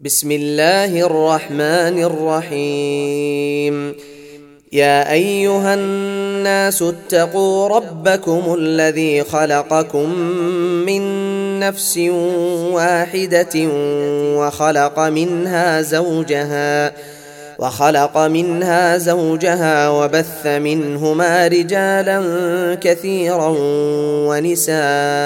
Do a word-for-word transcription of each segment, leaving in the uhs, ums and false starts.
بسم الله الرحمن الرحيم. يا أيها الناس اتقوا ربكم الذي خلقكم من نفس واحدة وخلق منها زوجها وخلق منها زوجها وبث منهما رجالا كثيرا ونساء،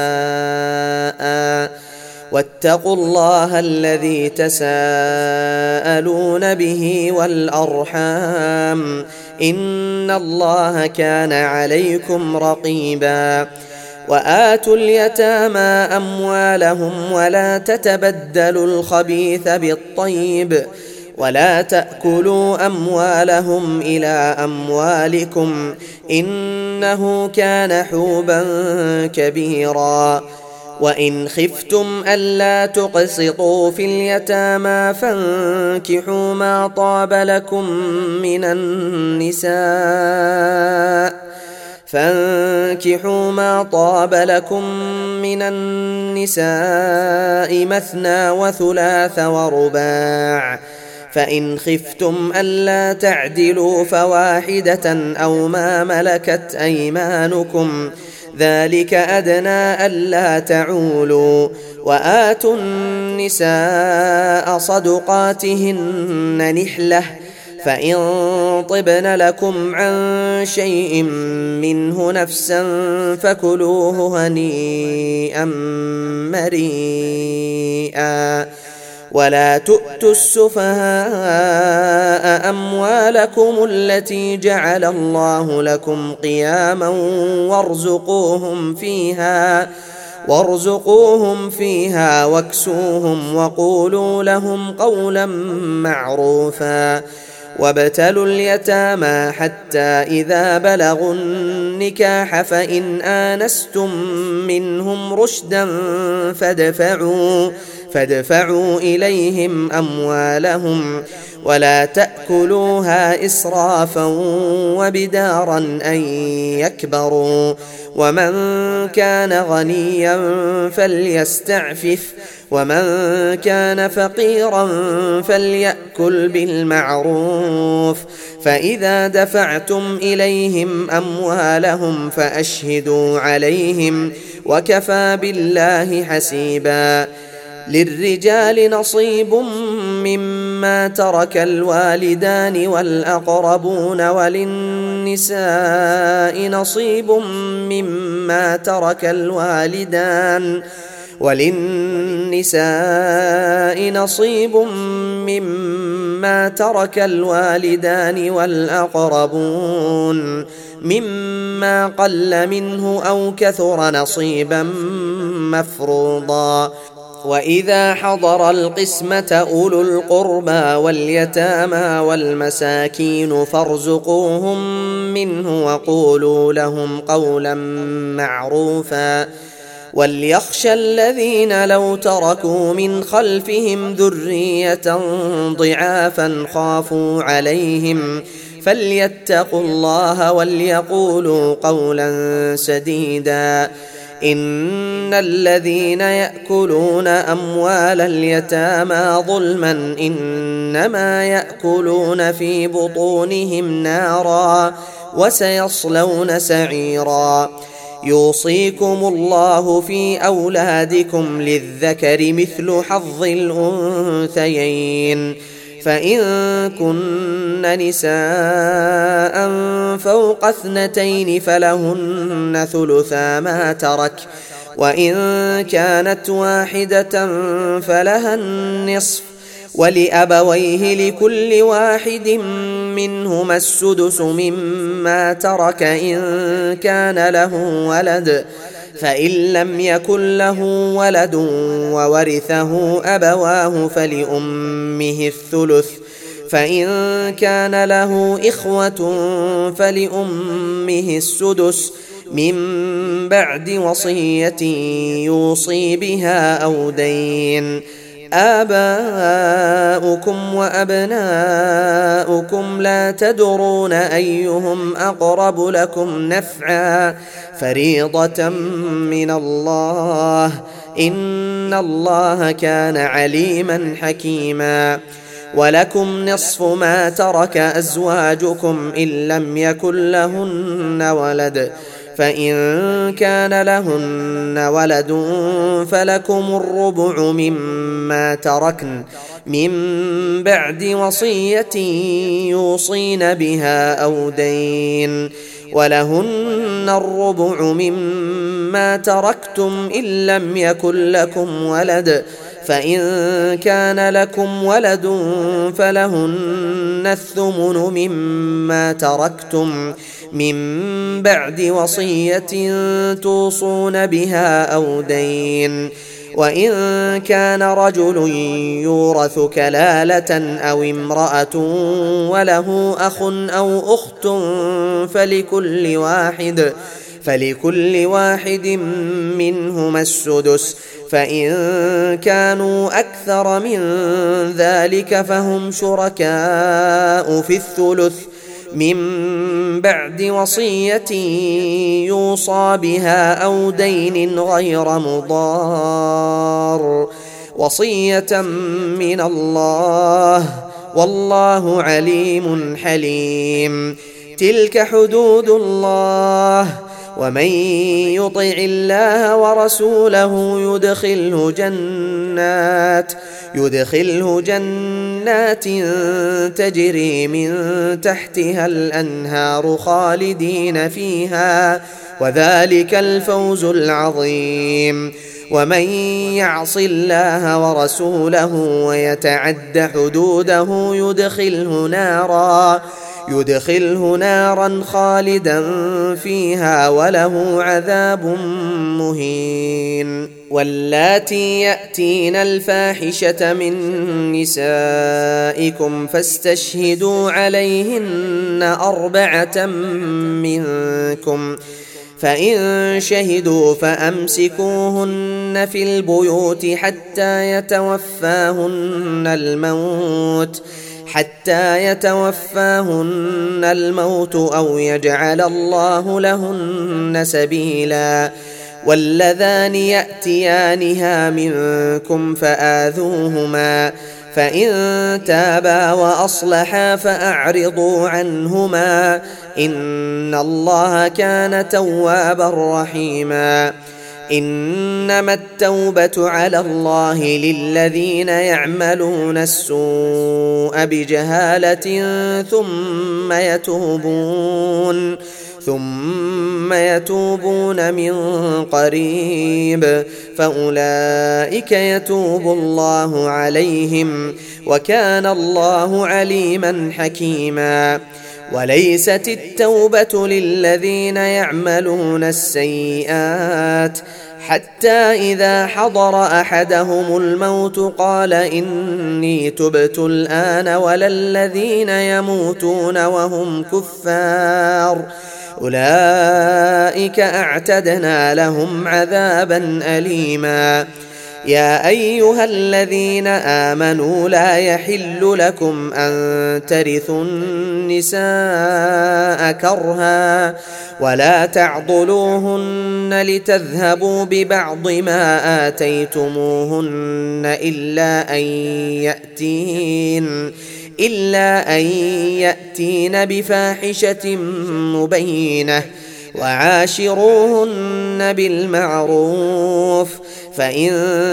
واتقوا الله الذي تساءلون به والأرحام، إن الله كان عليكم رقيبا. وآتوا اليتامى أموالهم ولا تتبدلوا الخبيث بالطيب ولا تأكلوا أموالهم إلى أموالكم، إنه كان حوبا كبيرا. وإن خفتم ألا تقسطوا في اليتامى فانكحوا ما طاب لكم من النساء فانكحوا ما طاب لكم من النساء مثنى وثلاث ورباع، فإن خفتم ألا تعدلوا فواحدة أو ما ملكت أيمانكم، ذلك أدنى ألا تعولوا. وآتوا النساء صدقاتهن نحلة، فإن طبن لكم عن شيء منه نفسا فكلوه هنيئا مريئا. ولا تؤتوا السفهاء أموالكم التي جعل الله لكم قياما وارزقوهم فيها وارزقوهم فيها واكسوهم وقولوا لهم قولا معروفا. وابتلوا اليتامى حتى إذا بلغوا النكاح فإن آنستم منهم رشدا فادفعوا فادفعوا إليهم أموالهم ولا تأكلوها إسرافا وبدارا أن يكبروا. ومن كان غنيا فليستعفف ومن كان فقيرا فليأكل بالمعروف. فإذا دفعتم إليهم أموالهم فأشهدوا عليهم وكفى بالله حسيبا. للرجال نصيب مما ترك الوالدان والأقربون وللنساء نصيب مما ترك الوالدان وللنساء نصيب مما ترك الوالدان والأقربون مما قل منه أو كثر نصيبا مفروضا. وإذا حضر القسمة أولو القربى واليتامى والمساكين فارزقوهم منه وقولوا لهم قولا معروفا. وليخشى الذين لو تركوا من خلفهم ذرية ضعافا خافوا عليهم فليتقوا الله وليقولوا قولا سديدا. إن الذين يأكلون أموال اليتامى ظلما إنما يأكلون في بطونهم نارا وسيصلون سعيرا. يوصيكم الله في أولادكم للذكر مثل حظ الأنثيين، فإن كن نساء فوق اثنتين فلهن ثلثا ما ترك، وإن كانت واحدة فلها النصف، ولأبويه لكل واحد منهما السدس مما ترك إن كان له ولد، فإن لم يكن له ولد وورثه أبواه فلأمه الثلث، فإن كان له إخوة فلأمه السدس من بعد وصية يوصي بها أو دين. آباؤكم وأبناؤكم لا تدرون أيهم أقرب لكم نفعا، فريضة من الله، إن الله كان عليما حكيما. ولكم نصف ما ترك أزواجكم إن لم يكن لهن ولد، فإن كان لهن ولد فلكم الربع مما تركن من بعد وصية يوصين بها أو دين، ولهن الربع مما تركتم إن لم يكن لكم ولد، فإن كان لكم ولد فلهن الثمن مما تركتم من بعد وصية توصون بها أو دين. وإن كان رجل يورث كلالة أو امرأة وله أخ أو أخت فلكل واحد فلكل واحد منهما السدس، فإن كانوا أكثر من ذلك فهم شركاء في الثلث من بعد وصية يوصى بها أو دين غير مضار، وصية من الله، والله عليم حليم. تلك حدود الله، ومن يطع الله ورسوله يدخله جنات يدخله جنات تجري من تحتها الأنهار خالدين فيها، وذلك الفوز العظيم. ومن يعص الله ورسوله ويتعد حدوده يدخله نارا يدخله نارا خالدا فيها وله عذاب مهين. واللاتي يأتين الفاحشة من نسائكم فاستشهدوا عليهن أربعة منكم، فإن شهدوا فأمسكوهن في البيوت حتى يتوفاهن الموت حتى يتوفاهن الموت أو يجعل الله لهن سبيلا. واللذان يأتيانها منكم فآذوهما، فإن تابا وأصلحا فأعرضوا عنهما، إن الله كان توابا رحيما. إنما التوبة على الله للذين يعملون السوء بجهالة ثم يتوبون ثم يتوبون من قريب فأولئك يتوب الله عليهم، وكان الله عليما حكيما. وليست التوبة للذين يعملون السيئات حتى إذا حضر أحدهم الموت قال إني تبت الآن، ولا الذين يموتون وهم كفار، أولئك أعتدنا لهم عذابا أليما. يا أيها الذين آمنوا لا يحل لكم أن ترثوا النساء كرها ولا تعضلوهن لتذهبوا ببعض ما آتيتموهن إلا أن يأتين إلا أن يأتين بفاحشة مبينة، وعاشروهن بالمعروف، فإن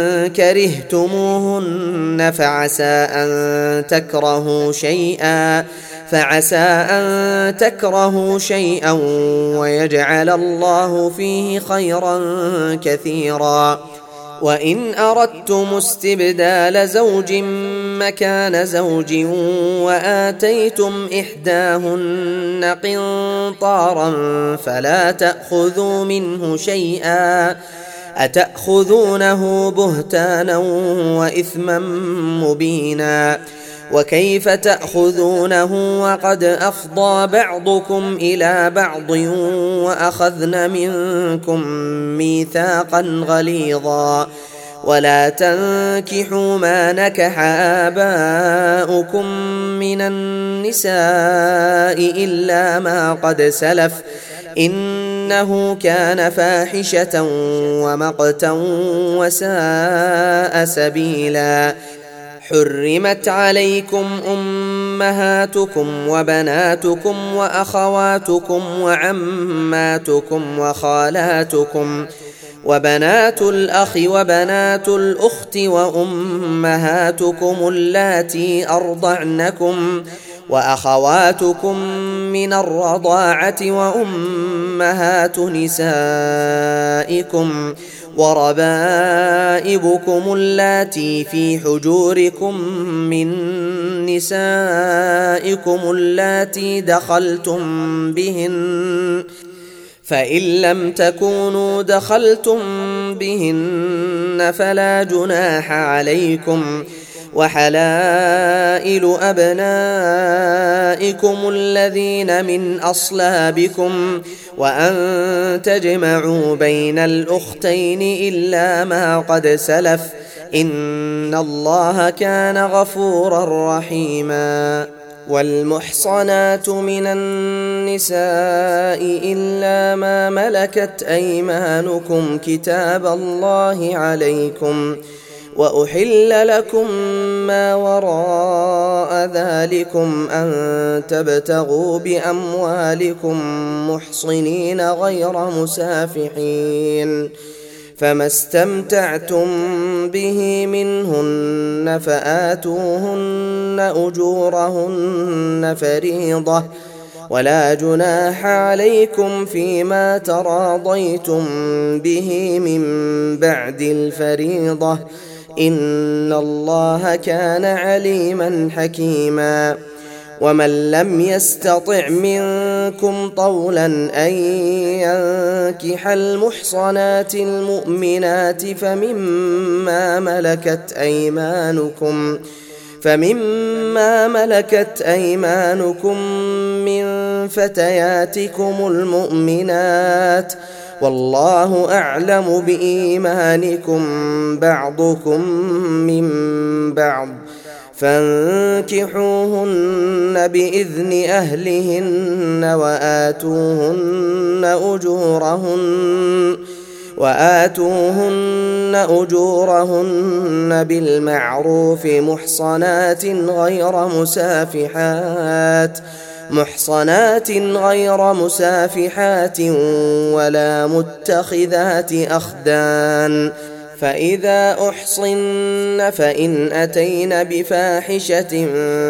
كرهتموهن فعسى أن تكرهوا شيئا فعسى أن تكرهوا شيئا ويجعل الله فيه خيرا كثيرا. وإن أردتم استبدال زوج مكان زوج وآتيتم إحداهن قنطارا فلا تأخذوا منه شيئا، أتأخذونه بهتانا وإثما مبينا، وكيف تأخذونه وقد أفضى بعضكم إلى بعض وأخذن منكم ميثاقا غليظا. ولا تنكحوا ما نكح آباؤكم من النساء إلا ما قد سلف، إن إنه كان فاحشة ومقتا وساء سبيلا. حرمت عليكم أمهاتكم وبناتكم وأخواتكم وعماتكم وخالاتكم وبنات الأخ وبنات الأخت وأمهاتكم اللاتي أرضعنكم وأخواتكم من الرضاعة وأمهات نسائكم وربائبكم اللاتي في حجوركم من نسائكم اللاتي دخلتم بهن، فإن لم تكونوا دخلتم بهن فلا جناح عليكم، وحلائل أبنائكم الذين من أصلابكم، وأن تجمعوا بين الأختين إلا ما قد سلف، إن الله كان غفورا رحيما. والمحصنات من النساء إلا ما ملكت أيمانكم كتاب الله عليكم، وأحل لكم ما وراء ذلكم أن تبتغوا بأموالكم محصنين غير مسافحين، فما استمتعتم به منهن فآتوهن أجورهن فريضة، ولا جناح عليكم فيما تراضيتم به من بعد الفريضة، إن الله كان عليما حكيما. ومن لم يستطع منكم طولا أن ينكح المحصنات المؤمنات فمما ملكت أيمانكم فمما ملكت أيمانكم من فتياتكم المؤمنات، والله أعلم بإيمانكم بعضكم من بعض، فانكحوهن بإذن أهلهن وآتوهن أجورهن وآتوهن أجورهن بالمعروف محصنات غير مسافحات محصنات غير مسافحات ولا متخذات أخدان، فإذا أحصن فإن أتين بفاحشة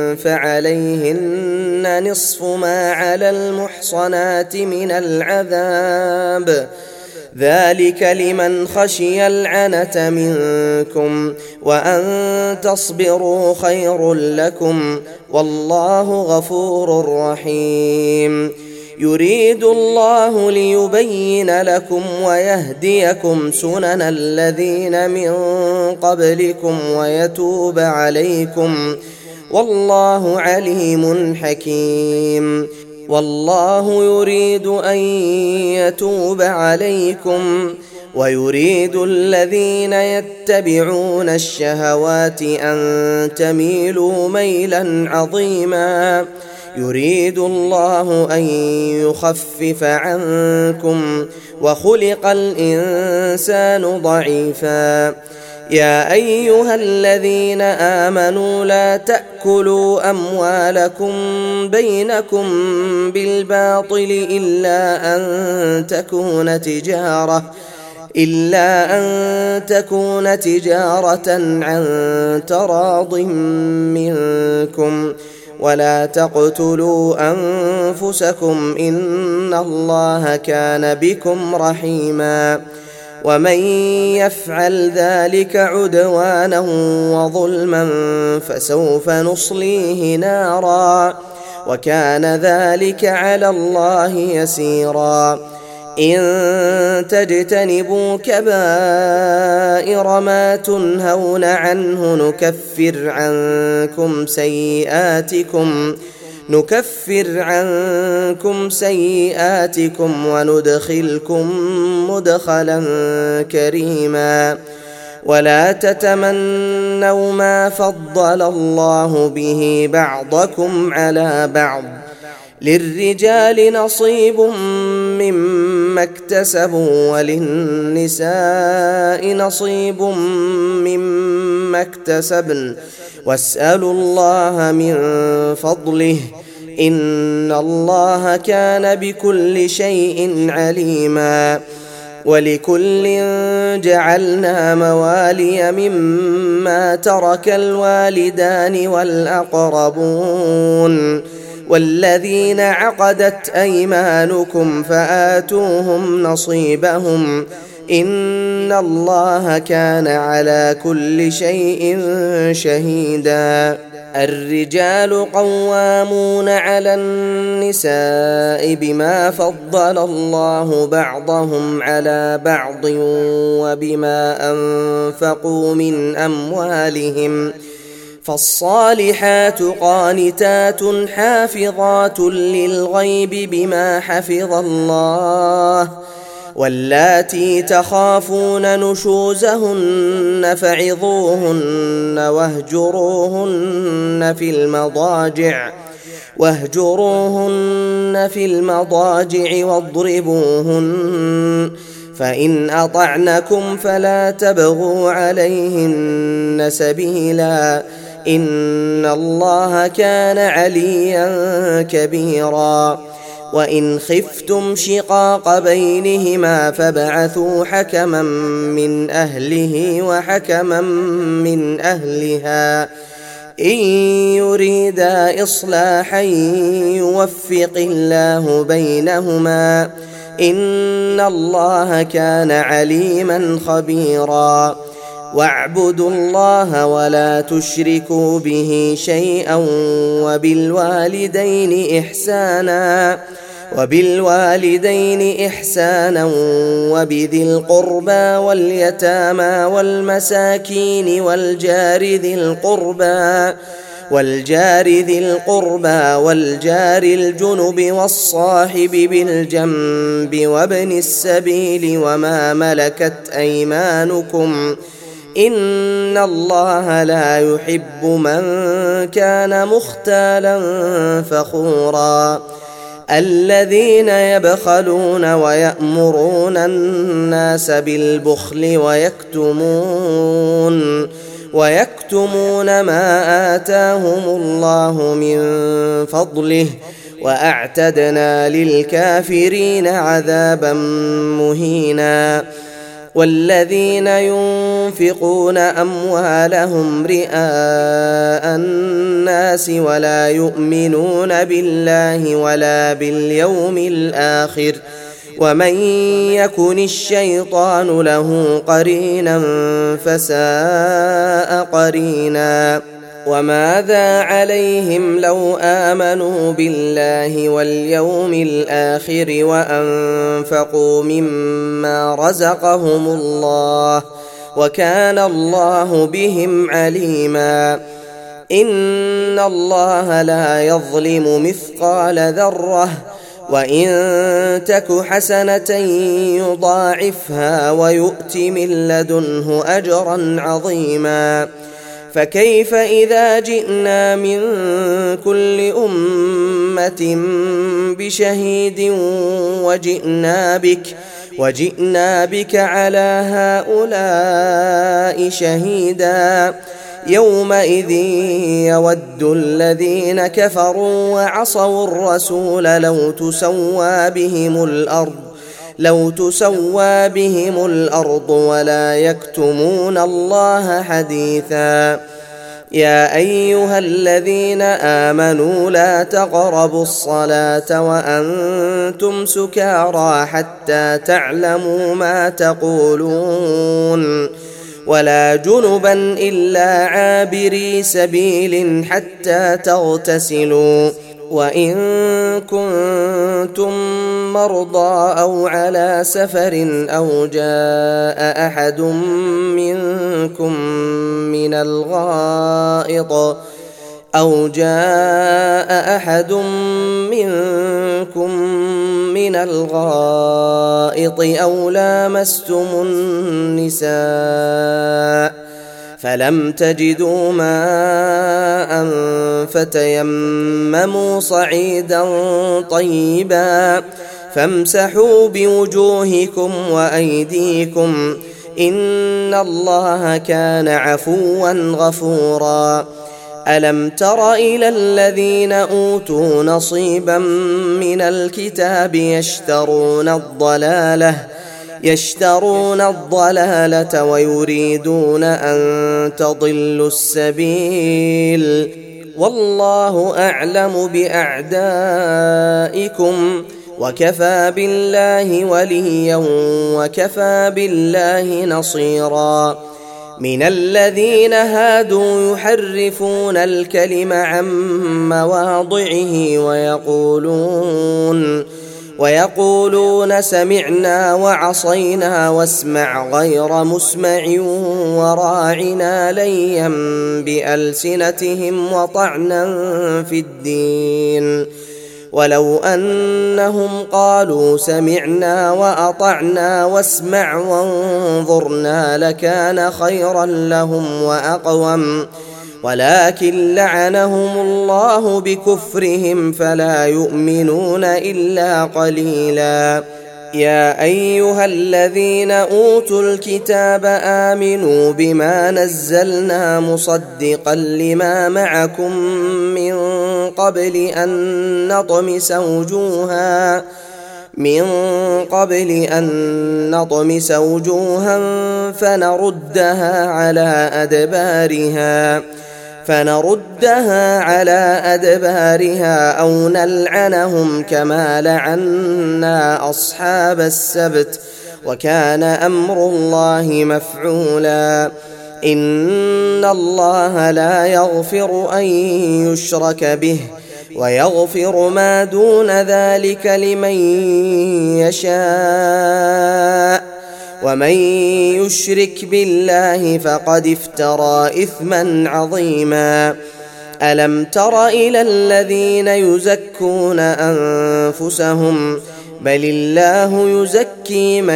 فعليهن نصف ما على المحصنات من العذاب، ذلك لمن خشي العنة منكم، وأن تصبروا خير لكم، والله غفور رحيم. يريد الله ليبين لكم ويهديكم سنن الذين من قبلكم ويتوب عليكم، والله عليم حكيم. والله يريد أن يتوب عليكم، ويريد الذين يتبعون الشهوات أن تميلوا ميلا عظيما. يريد الله أن يخفف عنكم، وخلق الإنسان ضعيفا. يا أيها الذين آمنوا لا تأكلوا أموالكم بينكم بالباطل إلا أن تكون تجارة إلا أن تكون تجارة عن تراض منكم، ولا تقتلوا أنفسكم إن الله كان بكم رحيما. ومن يفعل ذلك عدوانا وظلما فسوف نصليه نارا، وكان ذلك على الله يسيرا. إن تجتنبوا كبائر ما تنهون عنه نكفر عنكم سيئاتكم نكفر عنكم سيئاتكم وندخلكم مدخلا كريما. ولا تتمنوا ما فضل الله به بعضكم على بعض، للرجال نصيب مما مما اكتسبوا وللنساء نصيب مما اكتسبن واسألوا الله من فضله إن الله كان بكل شيء عليما. ولكل جعلنا موالي مما ترك الوالدان والأقربون والذين عقدت أيمانكم فآتوهم نصيبهم إن الله كان على كل شيء شهيدا. الرجال قوامون على النساء بما فضل الله بعضهم على بعض وبما أنفقوا من أموالهم فالصالحات قانتات حافظات للغيب بما حفظ الله واللاتي تخافون نشوزهن فعظوهن واهجروهن في المضاجع واهجروهن في المضاجع واضربوهن فإن أطعنكم فلا تبغوا عليهن سبيلا إن الله كان عليا كبيرا. وإن خفتم شقاق بينهما فابعثوا حكما من أهله وحكما من أهلها إن يريدا إصلاحا يوفق الله بينهما إن الله كان عليما خبيرا. واعبدوا الله ولا تشركوا به شيئا وبالوالدين إحسانا وبالوالدين إحسانا وبذي القربى واليتامى والمساكين والجار ذي القربى والجار ذي القربى والجار الجنب والصاحب بالجنب وابن السبيل وما ملكت أيمانكم إن الله لا يحب من كان مختالا فخورا. الذين يبخلون ويأمرون الناس بالبخل ويكتمون ويكتمون ما آتاهم الله من فضله وأعتدنا للكافرين عذابا مهينا. والذين ينفقون أموالهم رئاء الناس ولا يؤمنون بالله ولا باليوم الآخر ومن يكن الشيطان له قرينا فساء قرينا. وماذا عليهم لو آمنوا بالله واليوم الآخر وأنفقوا مما رزقهم الله وكان الله بهم عليما. إن الله لا يظلم مثقال ذرة وإن تك حسنة يضاعفها ويؤت من لدنه أجرا عظيما. فكيف إذا جئنا من كل أمة بشهيد وجئنا بك وجئنا بك على هؤلاء شهيدا يومئذ يود الذين كفروا وعصوا الرسول لو تسوى بهم الأرض لو تسوى بهم الأرض ولا يكتمون الله حديثا. يا أيها الذين آمنوا لا تقربوا الصلاة وأنتم سكارى حتى تعلموا ما تقولون ولا جنبا إلا عابري سبيل حتى تغتسلوا وإن كنتم مرضى أو على سفر أو جاء أحد منكم من الغائط أو جاء أحد منكم من الغائط أو لامستم النساء فلم تجدوا ماء فتيمموا صعيدا طيبا فامسحوا بوجوهكم وأيديكم إن الله كان عفوا غفورا. ألم تر إلى الذين أوتوا نصيبا من الكتاب يشترون الضلالة يشترون الضلالة ويريدون أن تضلوا السبيل والله أعلم بأعدائكم وكفى بالله وليا وكفى بالله نصيرا. من الذين هادوا يحرفون الكلم عن مواضعه ويقولون ويقولون سمعنا وعصينا واسمع غير مسمع وراعنا ليا بألسنتهم وطعنا في الدين ولو أنهم قالوا سمعنا وأطعنا واسمع وانظرنا لكان خيرا لهم وأقوم ولكن لعنهم الله بكفرهم فلا يؤمنون إلا قليلا. يا أيها الذين أوتوا الكتاب آمنوا بما نزلنا مصدقا لما معكم من قبل أن نطمس وجوها من قبل أن نطمس وجوها فنردها على أدبارها فنردها على أدبارها أو نلعنهم كما لعنا أصحاب السبت وكان أمر الله مفعولا. إن الله لا يغفر أن يشرك به ويغفر ما دون ذلك لمن يشاء ومن يشرك بالله فقد افترى إثما عظيما. ألم تر إلى الذين يزكون أنفسهم بل الله يزكي من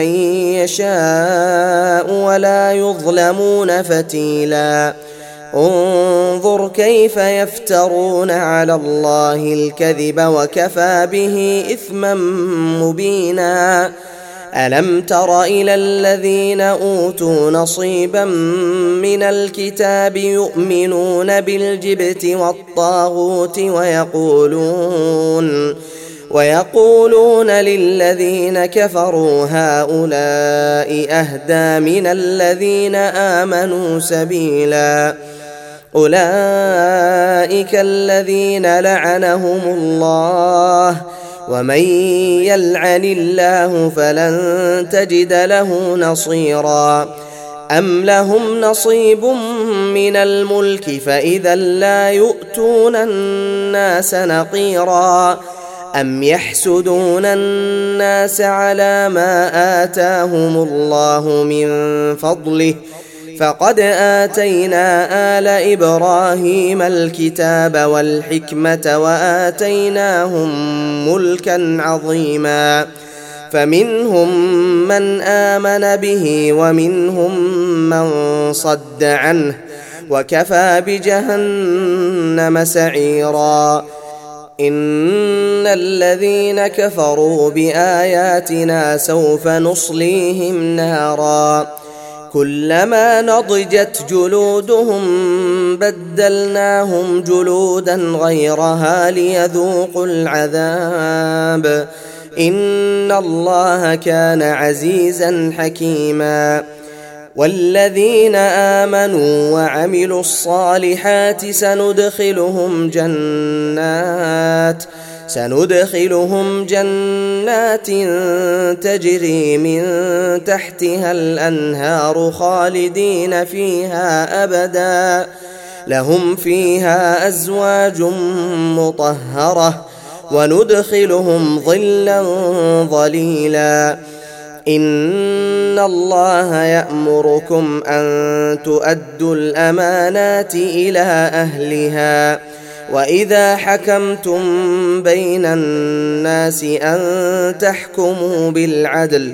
يشاء ولا يظلمون فتيلا. انظر كيف يفترون على الله الكذب وكفى به إثما مبينا. ألم تر إلى الذين أوتوا نصيبا من الكتاب يؤمنون بالجبت والطاغوت ويقولون ويقولون للذين كفروا هؤلاء أهدى من الذين آمنوا سبيلا. أولئك الذين لعنهم الله ومن يلعن الله فلن تجد له نصيرا. أم لهم نصيب من الملك فإذا لا يؤتون الناس نقيرا. أم يحسدون الناس على ما آتاهم الله من فضله فقد آتينا آل إبراهيم الكتاب والحكمة وآتيناهم ملكا عظيما. فمنهم من آمن به ومنهم من صد عنه وكفى بجهنم سعيرا. إن الذين كفروا بآياتنا سوف نصليهم نارا كلما نضجت جلودهم بدلناهم جلودا غيرها ليذوقوا العذاب إن الله كان عزيزا حكيما. والذين آمنوا وعملوا الصالحات سندخلهم جنات سندخلهم جنات تجري من تحتها الأنهار خالدين فيها أبدا لهم فيها أزواج مطهرة وندخلهم ظلا ظليلا. إن الله يأمركم أن تؤدوا الأمانات إلى أهلها وإذا حكمتم بين الناس أن تحكموا بالعدل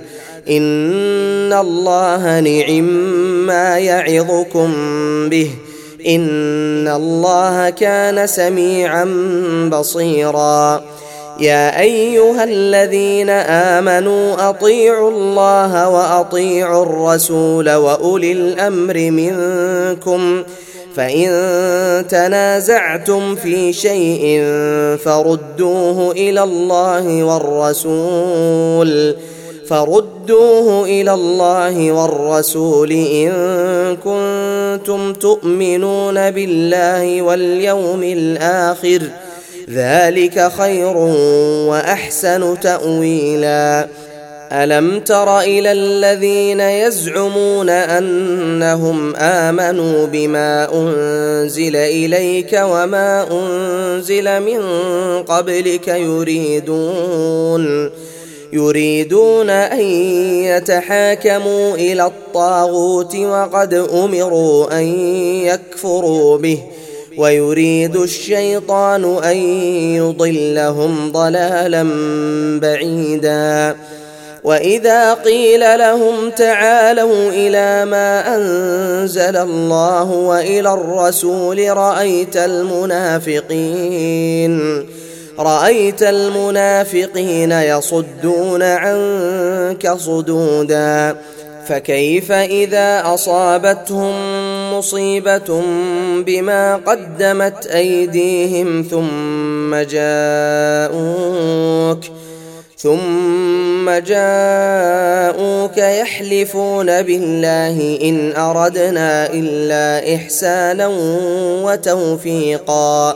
إن الله نعم ما يعظكم به إن الله كان سميعا بصيرا. يا أيها الذين آمنوا أطيعوا الله وأطيعوا الرسول وأولي الأمر منكم فإن تنازعتم في شيء فردوه إلى الله والرسول فردوه إلى الله والرسول إن كنتم تؤمنون بالله واليوم الآخر ذلك خير وأحسن تأويلا. ألم تر إلى الذين يزعمون أنهم آمنوا بما أنزل إليك وما أنزل من قبلك يريدون يريدون أن يتحاكموا إلى الطاغوت وقد أمروا أن يكفروا به ويريد الشيطان أن يضلهم ضلالا بعيدا. وإذا قيل لهم تعالوا إلى ما أنزل الله وإلى الرسول رأيت المنافقين رأيت المنافقين يصدون عنك صدودا. فكيف إذا أصابتهم مصيبة بما قدمت أيديهم ثم جاءوك ثم جاءوك يحلفون بالله إن أردنا إلا إحسانا وتوفيقا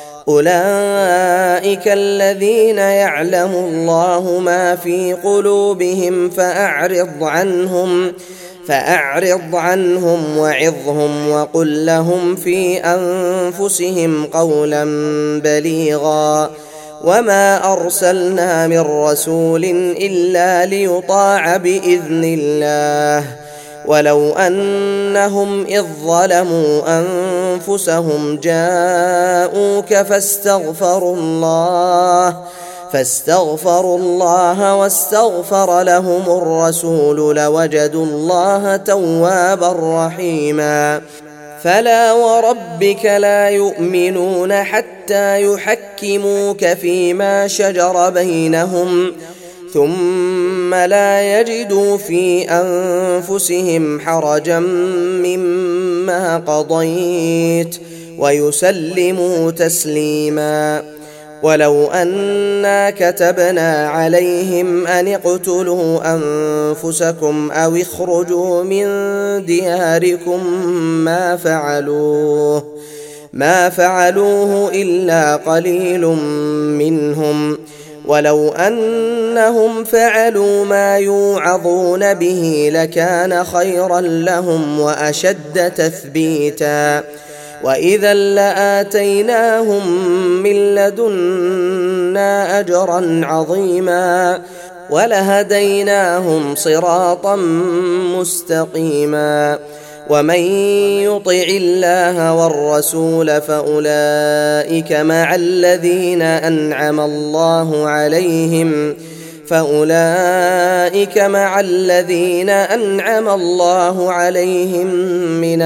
أولئك الذين يعلم الله ما في قلوبهم فأعرض عنهم فأعرض عنهم وعظهم وقل لهم في أنفسهم قولا بليغا. وما أرسلنا من رسول إلا ليطاع بإذن الله ولو أنهم إذ ظلموا أنفسهم جاءوك فاستغفروا الله فاستغفروا الله واستغفر لهم الرسول لوجدوا الله توابا رحيما. فلا وربك لا يؤمنون حتى يحكموك فيما شجر بينهم ثم لا يجدوا في أنفسهم حرجا مما قضيت ويسلموا تسليما. ولو أنا كتبنا عليهم أن اقتلوا أنفسكم أو اخرجوا من دياركم ما فعلوه ما فعلوه إلا قليل منهم ولو أنهم فعلوا ما يوعظون به لكان خيرا لهم وأشد تثبيتا وإذا لآتيناهم من لدنا أجرا عظيما ولهديناهم صراطا مستقيما. ومن يطع الله والرسول فأولئك مع الذين أنعم الله عليهم فأولئك مع الذين أنعم الله عليهم من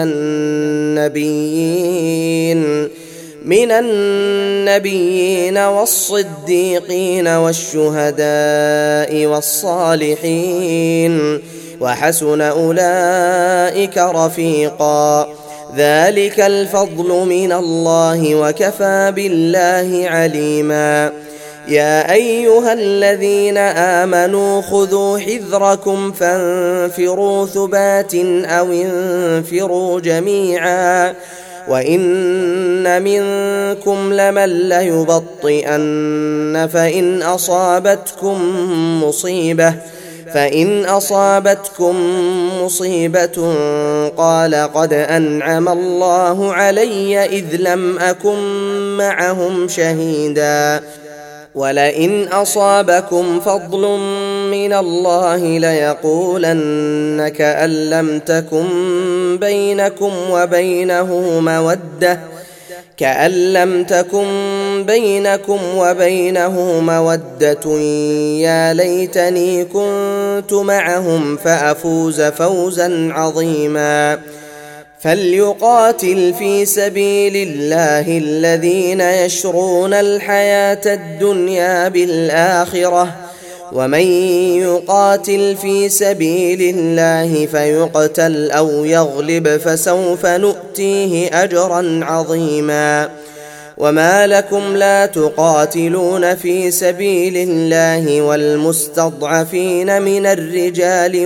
النبيين من النبيين والصديقين والشهداء والصالحين وحسن أولئك رفيقا. ذلك الفضل من الله وكفى بالله عليما. يا أيها الذين آمنوا خذوا حذركم فانفروا ثبات أو انفروا جميعا وإن منكم لمن ليبطئن فإن أصابتكم مصيبة فإن أصابتكم مصيبة قال قد أنعم الله علي إذ لم أكن معهم شهيدا ولئن أصابكم فضل من الله ليقولن كأن لم تكن بينكم وبينه مودة كأن لم تكن بينكم وبينه مودة يا ليتني كنت معهم فأفوز فوزا عظيما. فليقاتل في سبيل الله الذين يشرون الحياة الدنيا بالآخرة ومن يقاتل في سبيل الله فيقتل أو يغلب فسوف نؤتيه أجرا عظيما. وما لكم لا تقاتلون في سبيل الله والمستضعفين من الرجال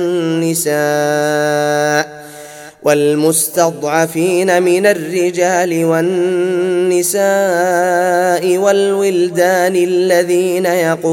والنساء والمستضعفين من الرجال والنساء والولدان الذين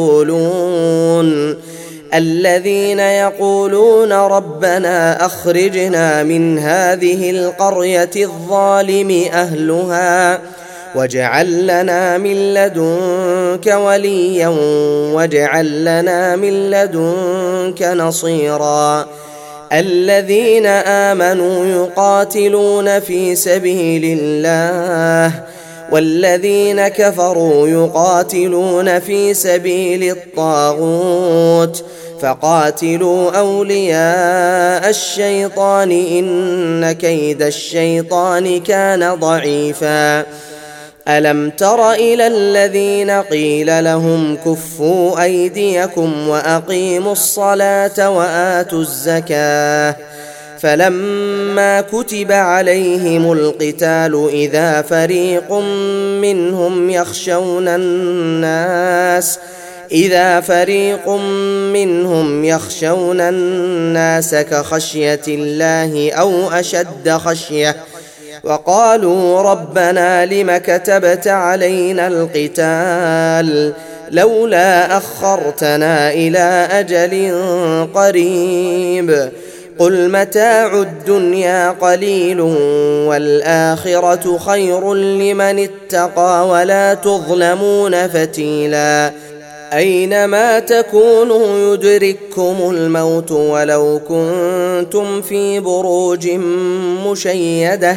يقولون الذين يقولون ربنا أخرجنا من هذه القرية الظالم أهلها واجعل لنا من لدنك وليا واجعل لنا من لدنك نصيرا. الذين آمنوا يقاتلون في سبيل الله والذين كفروا يقاتلون في سبيل الطاغوت فقاتلوا أولياء الشيطان إن كيد الشيطان كان ضعيفا. ألم تر إلى الذين قيل لهم كفوا أيديكم وأقيموا الصلاة وآتوا الزكاة فلما كتب عليهم القتال إذا فريق منهم يخشون الناس إذا فريق منهم يخشون الناس كخشية الله أو أشد خشية وقالوا ربنا لم كتبت علينا القتال لولا أخرتنا إلى أجل قريب قل متاع الدنيا قليل والآخرة خير لمن اتقى ولا تظلمون فتيلا. أينما تكونوا يدرككم الموت ولو كنتم في بروج مشيدة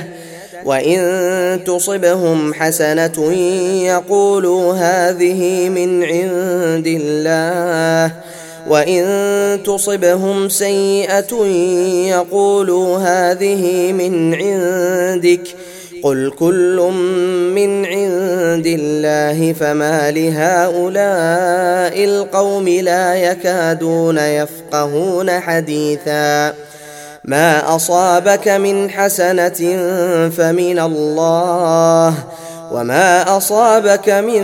وإن تصبهم حسنة يقولوا هذه من عند الله وإن تصبهم سيئة يقولوا هذه من عندك قل كل من عند الله فما لهؤلاء القوم لا يكادون يفقهون حديثا. ما أصابك من حسنة فمن الله وما أصابك من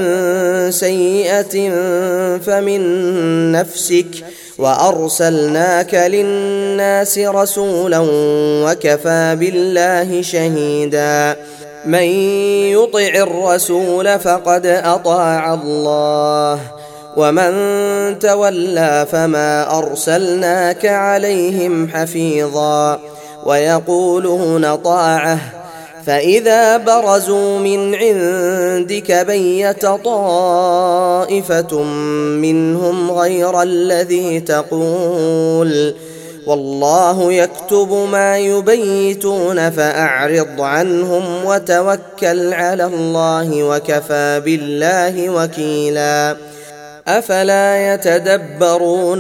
سيئة فمن نفسك وأرسلناك للناس رسولا وكفى بالله شهيدا. من يطع الرسول فقد أطاع الله ومن تولى فما أرسلناك عليهم حفيظا. ويقولون طاعة فإذا برزوا من عندك بيت طائفة منهم غير الذي تقول والله يكتب ما يبيتون فأعرض عنهم وتوكل على الله وكفى بالله وكيلا. أفلا يتدبرون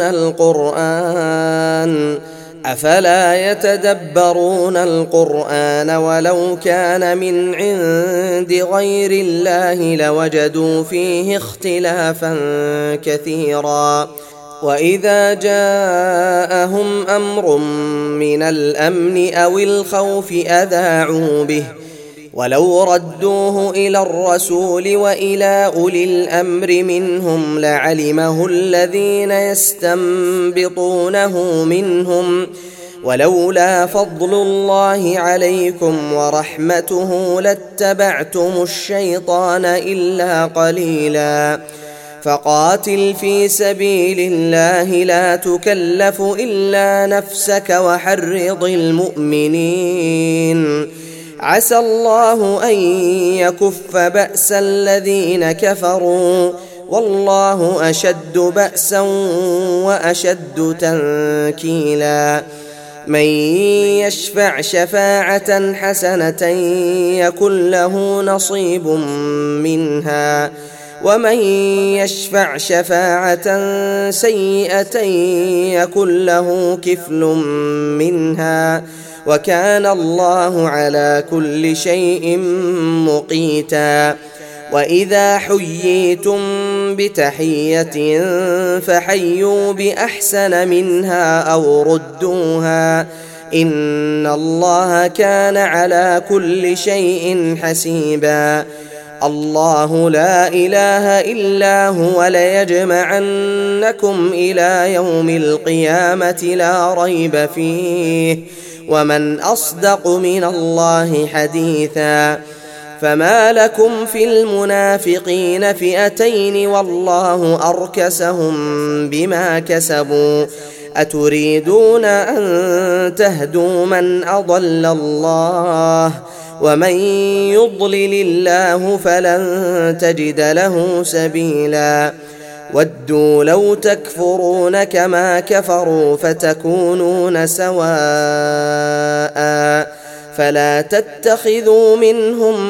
القرآن أفلا يتدبرون القرآن ولو كان من عند غير الله لوجدوا فيه اختلافا كثيرا. وإذا جاءهم أمر من الأمن أو الخوف أذاعوا به ولو ردوه إلى الرسول وإلى أولي الأمر منهم لعلمه الذين يستنبطونه منهم ولولا فضل الله عليكم ورحمته لاتبعتم الشيطان إلا قليلا. فقاتل في سبيل الله لا تكلف إلا نفسك وحرض المؤمنين عسى الله أن يكف بأس الذين كفروا والله أشد بأسا وأشد تنكيلا. من يشفع شفاعة حسنة يكن له نصيب منها ومن يشفع شفاعة سيئة يكن له كفل منها وكان الله على كل شيء مقيتا. وإذا حييتم بتحية فحيوا بأحسن منها أو ردوها إن الله كان على كل شيء حسيبا. الله لا إله إلا هو ليجمعنكم إلى يوم القيامة لا ريب فيه ومن أصدق من الله حديثا. فما لكم في المنافقين فئتين والله أركسهم بما كسبوا أتريدون أن تهدوا من أضل الله ومن يضلل الله فلن تجد له سبيلا. ودوا لو تكفرون كما كفروا فتكونون سواء فلا تتخذوا منهم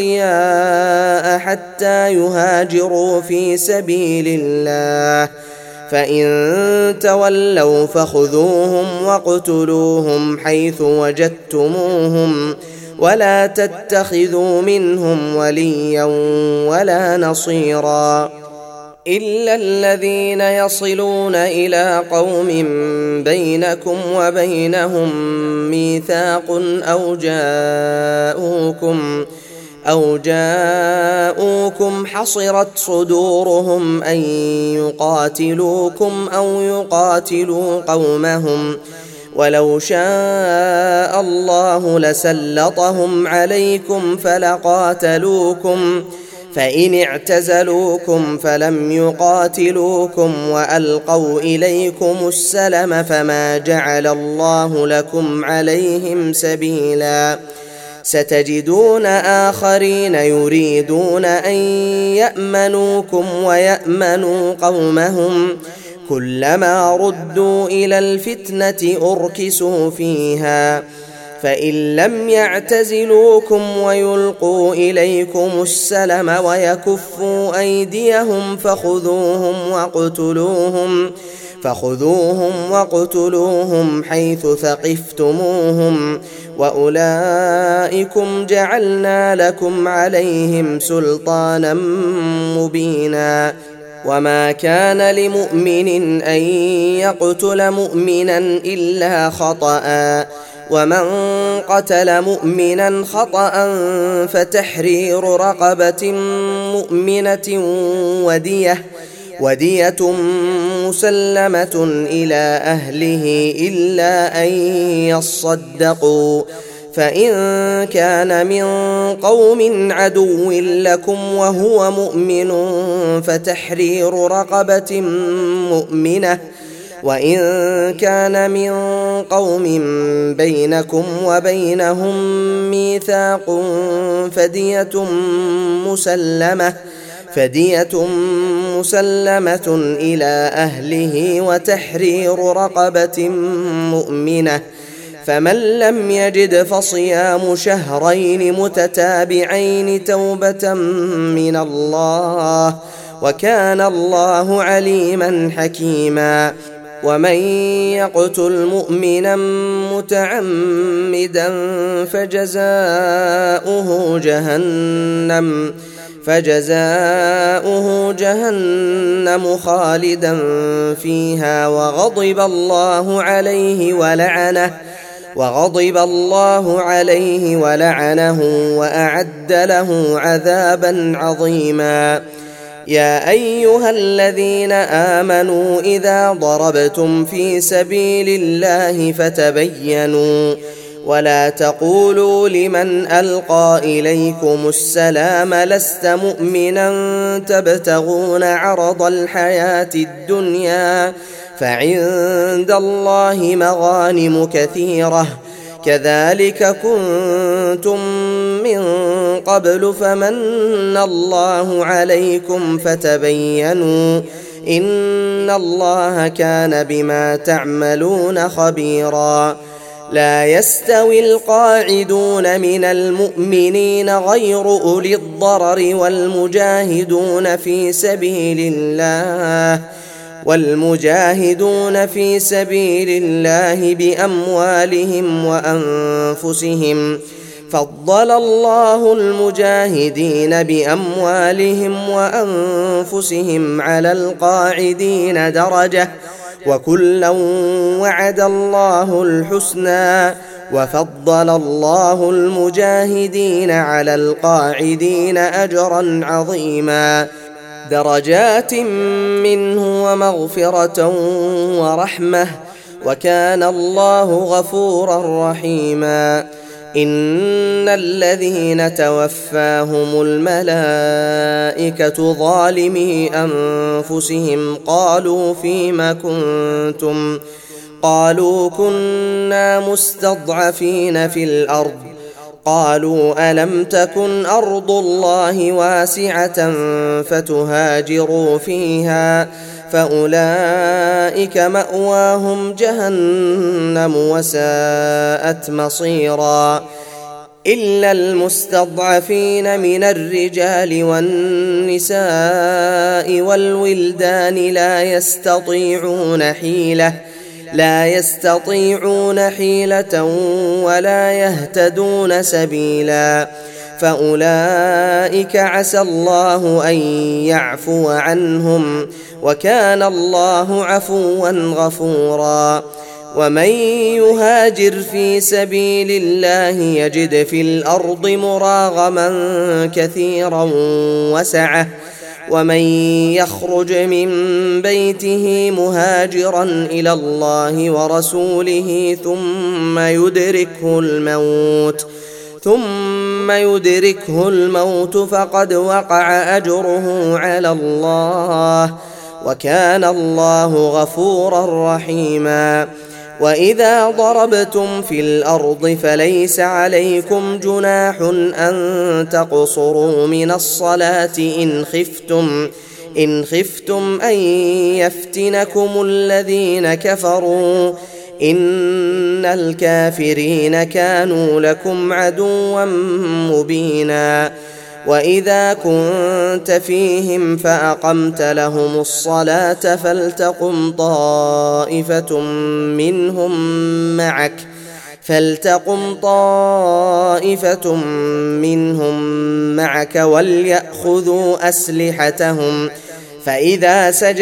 أولياء حتى يهاجروا في سبيل الله فإن تولوا فخذوهم واقتلوهم حيث وجدتموهم ولا تتخذوا منهم وليا ولا نصيرا إلا الذين يصلون إلى قوم بينكم وبينهم ميثاق أو جاءوكم أو جاءوكم حصرت صدورهم أن يقاتلوكم أو يقاتلوا قومهم ولو شاء الله لسلطهم عليكم فلقاتلوكم فإن اعتزلوكم فلم يقاتلوكم وألقوا إليكم السلم فما جعل الله لكم عليهم سبيلا. ستجدون آخرين يريدون أن يأمنوكم ويأمنوا قومهم كلما ردوا إلى الفتنة أركسوا فيها فإن لم يعتزلوكم ويلقوا إليكم السلم ويكفوا أيديهم فخذوهم واقتلوهم فخذوهم واقتلوهم حيث ثقفتموهم وأولئكم جعلنا لكم عليهم سلطانا مبينا. وما كان لمؤمن أن يقتل مؤمنا إلا خطأ ومن قتل مؤمنا خطأ فتحرير رقبة مؤمنة ودية ودية مسلمة إلى أهله إلا أن يصدقوا فإن كان من قوم عدو لكم وهو مؤمن فتحرير رقبة مؤمنة وإن كان من قوم بينكم وبينهم ميثاق فدية مسلمة فدية مسلمة إلى أهله وتحرير رقبة مؤمنة فمن لم يجد فصيام شهرين متتابعين توبة من الله وكان الله عليما حكيما. ومن يقتل مؤمنا متعمدا فجزاؤه جهنم فجزاؤه جهنم خالدا فيها وغضب الله عليه ولعنه وغضب الله عليه ولعنه وأعد له عذابا عظيما. يا أيها الذين آمنوا إذا ضربتم في سبيل الله فتبينوا ولا تقولوا لمن ألقى إليكم السلام لست مؤمنا تبتغون عرض الحياة الدنيا فعند الله مغانم كثيرة كذلك كنتم من قبل فمن الله عليكم فتبينوا إن الله كان بما تعملون خبيرا. لا يستوي القاعدون من المؤمنين غير أولي الضرر والمجاهدون في سبيل الله والمجاهدون في سبيل الله بأموالهم وأنفسهم فضل الله المجاهدين بأموالهم وأنفسهم على القاعدين درجة وكلا وعد الله الحسنى وفضل الله المجاهدين على القاعدين أجرا عظيما درجات منه ومغفرة ورحمة وكان الله غفورا رحيما إن الذين توفاهم الملائكة ظالمي أنفسهم قالوا فيم كنتم قالوا كنا مستضعفين في الأرض قالوا ألم تكن أرض الله واسعة فتهاجروا فيها فأولئك مأواهم جهنم وساءت مصيرا إلا المستضعفين من الرجال والنساء والولدان لا يستطيعون حيلة لا يستطيعون حيلة ولا يهتدون سبيلا فأولئك عسى الله أن يعفو عنهم وكان الله عفوا غفورا ومن يهاجر في سبيل الله يجد في الأرض مراغما كثيرا وسعة ومن يخرج من بيته مهاجرا إلى الله ورسوله ثم يدركه الموت ثم يدركه الموت فقد وقع أجره على الله وكان الله غفورا رحيما وإذا ضربتم في الأرض فليس عليكم جناح أن تقصروا من الصلاة إن خفتم إن خفتم أن يفتنكم الذين كفروا إن الكافرين كانوا لكم عدوا مبينا وإذا كنت فيهم فأقمت لهم الصلاة فلتقم طائفة منهم معك فلتقم طائفة منهم معك وليأخذوا أسلحتهم فإذا سجدوا